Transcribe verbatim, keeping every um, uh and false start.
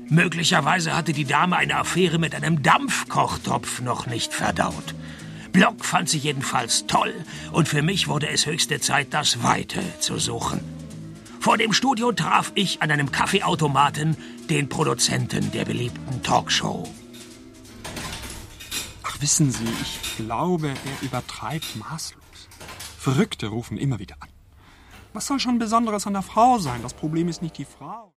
Möglicherweise hatte die Dame eine Affäre mit einem Dampfkochtopf noch nicht verdaut. Block fand sie jedenfalls toll und für mich wurde es höchste Zeit, das Weite zu suchen. Vor dem Studio traf ich an einem Kaffeeautomaten den Produzenten der beliebten Talkshow. Ach, wissen Sie, ich glaube, er übertreibt maßlos. Verrückte rufen immer wieder an. Was soll schon Besonderes an der Frau sein? Das Problem ist nicht die Frau.